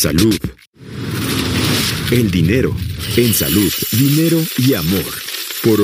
salud. El dinero. En salud, dinero y amor. Por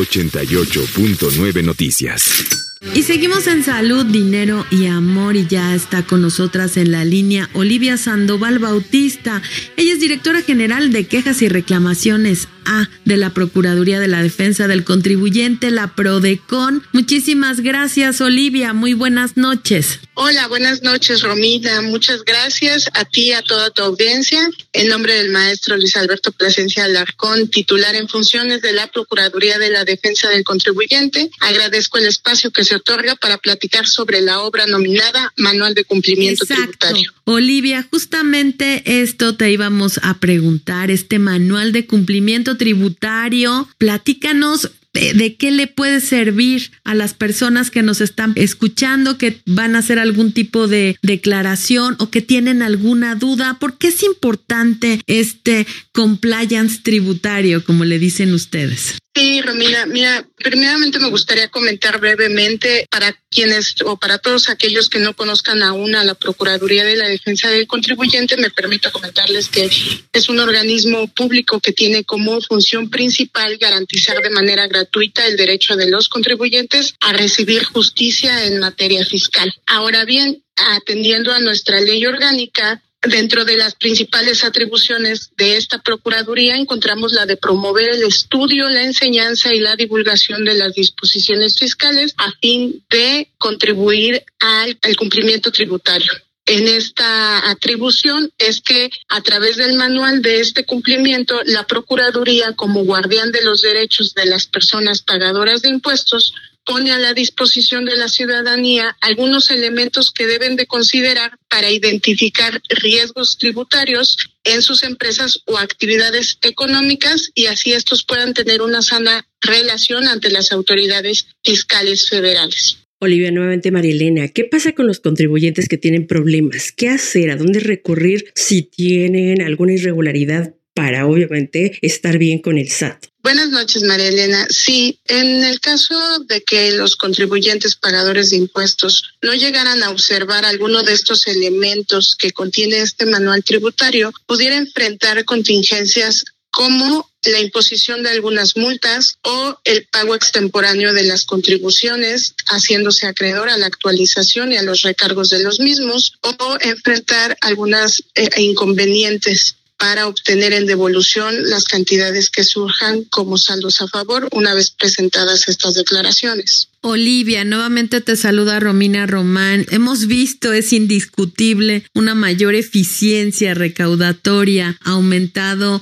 88.9 Noticias. Y seguimos en salud, dinero y amor, y ya está con nosotras en la línea Olivia Sandoval Bautista. Ella es directora general de Quejas y Reclamaciones A de la Procuraduría de la Defensa del Contribuyente, la PRODECON. Muchísimas gracias, Olivia. Muy buenas noches. Hola, buenas noches, Romina. Muchas gracias a ti y a toda tu audiencia. En nombre del maestro Luis Alberto Plasencia Alarcón, titular en funciones de la Procuraduría de la Defensa del Contribuyente, agradezco el espacio que se otorga para platicar sobre la obra nominada Manual de Cumplimiento Tributario. Olivia, justamente esto te íbamos a preguntar, este Manual de Cumplimiento Tributario. Platícanos de qué le puede servir a las personas que nos están escuchando, que van a hacer algún tipo de declaración o que tienen alguna duda. ¿Por qué es importante este compliance tributario, como le dicen ustedes? Sí, Romina, mira, primeramente me gustaría comentar brevemente para quienes o para todos aquellos que no conozcan aún a la Procuraduría de la Defensa del Contribuyente, me permito comentarles que es un organismo público que tiene como función principal garantizar de manera gratuita el derecho de los contribuyentes a recibir justicia en materia fiscal. Ahora bien, atendiendo a nuestra ley orgánica, dentro de las principales atribuciones de esta Procuraduría encontramos la de promover el estudio, la enseñanza y la divulgación de las disposiciones fiscales a fin de contribuir al cumplimiento tributario. En esta atribución es que a través del manual de este cumplimiento, la Procuraduría, como guardián de los derechos de las personas pagadoras de impuestos, pone a la disposición de la ciudadanía algunos elementos que deben de considerar para identificar riesgos tributarios en sus empresas o actividades económicas y así estos puedan tener una sana relación ante las autoridades fiscales federales. Olivia, nuevamente María Elena, ¿qué pasa con los contribuyentes que tienen problemas? ¿Qué hacer? ¿A dónde recurrir si tienen alguna irregularidad para, obviamente, estar bien con el SAT? Buenas noches, María Elena. Sí, en el caso de que los contribuyentes pagadores de impuestos no llegaran a observar alguno de estos elementos que contiene este manual tributario, pudiera enfrentar contingencias como la imposición de algunas multas o el pago extemporáneo de las contribuciones, haciéndose acreedor a la actualización y a los recargos de los mismos, o enfrentar algunas inconvenientes para obtener en devolución las cantidades que surjan como saldos a favor una vez presentadas estas declaraciones. Olivia, nuevamente te saluda Romina Román. Hemos visto, es indiscutible, una mayor eficiencia recaudatoria, ha aumentado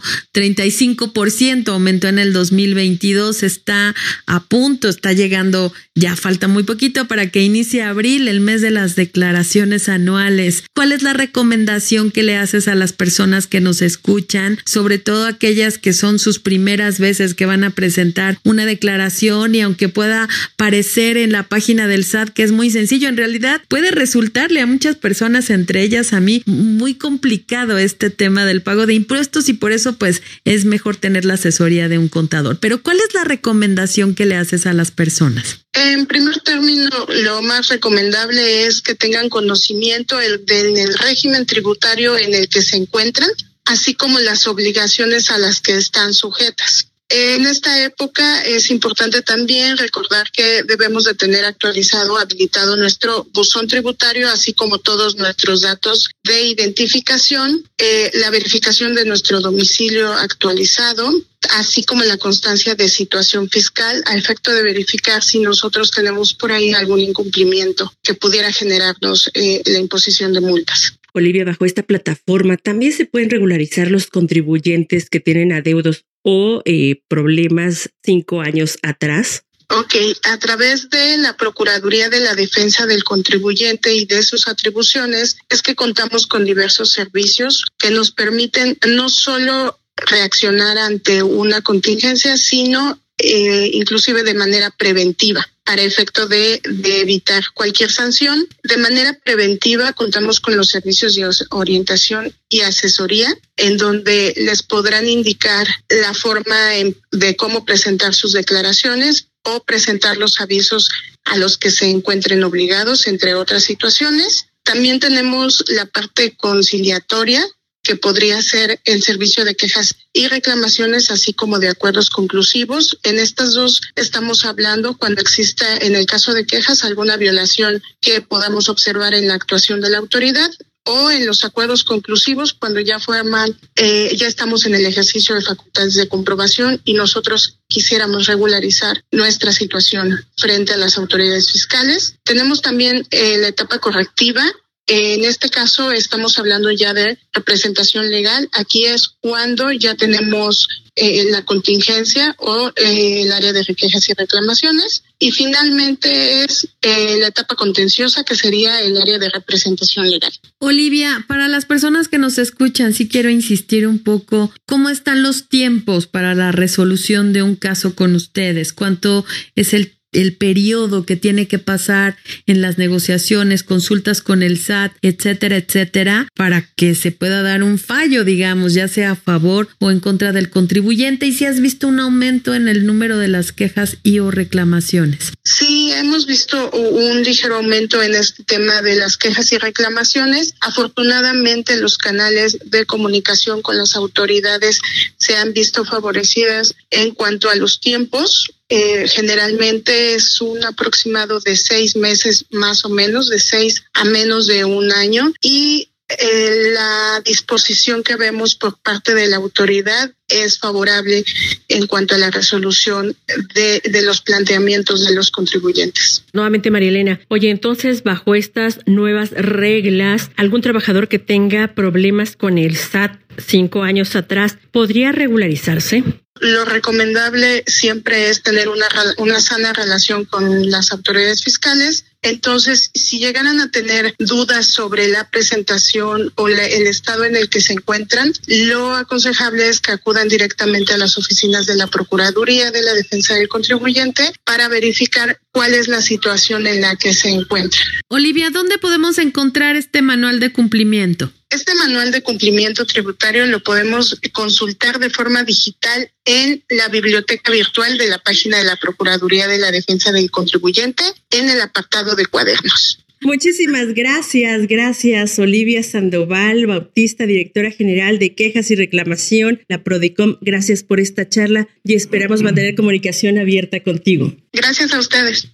35%, aumentó en el 2022, está a punto, está llegando, ya falta muy poquito para que inicie abril, el mes de las declaraciones anuales. ¿Cuál es la recomendación que le haces a las personas que nos escuchan, sobre todo aquellas que son sus primeras veces que van a presentar una declaración y aunque pueda parecer en la página del SAT que es muy sencillo, en realidad puede resultarle a muchas personas, entre ellas a mí, muy complicado este tema del pago de impuestos y por eso pues es mejor tener la asesoría de un contador? Pero ¿cuál es la recomendación que le haces a las personas? En primer término, lo más recomendable es que tengan conocimiento del régimen tributario en el que se encuentran, así como las obligaciones a las que están sujetas. En esta época es importante también recordar que debemos de tener actualizado, habilitado nuestro buzón tributario, así como todos nuestros datos de identificación, la verificación de nuestro domicilio actualizado, así como la constancia de situación fiscal a efecto de verificar si nosotros tenemos por ahí algún incumplimiento que pudiera generarnos la imposición de multas. Olivia, bajo esta plataforma también se pueden regularizar los contribuyentes que tienen adeudos o problemas 5 años atrás. Ok, a través de la Procuraduría de la Defensa del Contribuyente y de sus atribuciones es que contamos con diversos servicios que nos permiten no solo reaccionar ante una contingencia, sino inclusive de manera preventiva, para efecto de evitar cualquier sanción. De manera preventiva contamos con los servicios de orientación y asesoría, en donde les podrán indicar la forma de cómo presentar sus declaraciones o presentar los avisos a los que se encuentren obligados, entre otras situaciones. También tenemos la parte conciliatoria, que podría ser el servicio de quejas y reclamaciones, así como de acuerdos conclusivos. En estas dos estamos hablando cuando exista, en el caso de quejas, alguna violación que podamos observar en la actuación de la autoridad, o en los acuerdos conclusivos cuando ya ya estamos en el ejercicio de facultades de comprobación y nosotros quisiéramos regularizar nuestra situación frente a las autoridades fiscales. Tenemos también la etapa correctiva. En este caso estamos hablando ya de representación legal. Aquí es cuando ya tenemos la contingencia o el área de quejas y reclamaciones. Y finalmente es la etapa contenciosa, que sería el área de representación legal. Olivia, para las personas que nos escuchan, sí quiero insistir un poco, ¿cómo están los tiempos para la resolución de un caso con ustedes? ¿Cuánto es el periodo que tiene que pasar en las negociaciones, consultas con el SAT, etcétera, etcétera, para que se pueda dar un fallo, digamos, ya sea a favor o en contra del contribuyente? ¿Y si has visto un aumento en el número de las quejas y o reclamaciones? Sí, hemos visto un ligero aumento en este tema de las quejas y reclamaciones. Afortunadamente, los canales de comunicación con las autoridades se han visto favorecidas en cuanto a los tiempos. Generalmente es un aproximado de 6 meses más o menos, de 6 a menos de un año, y la disposición que vemos por parte de la autoridad es favorable en cuanto a la resolución de los planteamientos de los contribuyentes. Nuevamente, María Elena. Oye, entonces, bajo estas nuevas reglas, ¿algún trabajador que tenga problemas con el SAT 5 años atrás podría regularizarse? Lo recomendable siempre es tener una sana relación con las autoridades fiscales. Entonces, si llegaran a tener dudas sobre la presentación o el estado en el que se encuentran, lo aconsejable es que acudan directamente a las oficinas de la Procuraduría de la Defensa del Contribuyente para verificar cuál es la situación en la que se encuentran. Olivia, ¿dónde podemos encontrar este manual de cumplimiento? Este manual de cumplimiento tributario lo podemos consultar de forma digital en la biblioteca virtual de la página de la Procuraduría de la Defensa del Contribuyente, en el apartado de cuadernos. Muchísimas gracias Olivia Sandoval Bautista, directora general de Quejas y Reclamación, la Prodecom. Gracias por esta charla y esperamos mantener comunicación abierta contigo. Gracias a ustedes.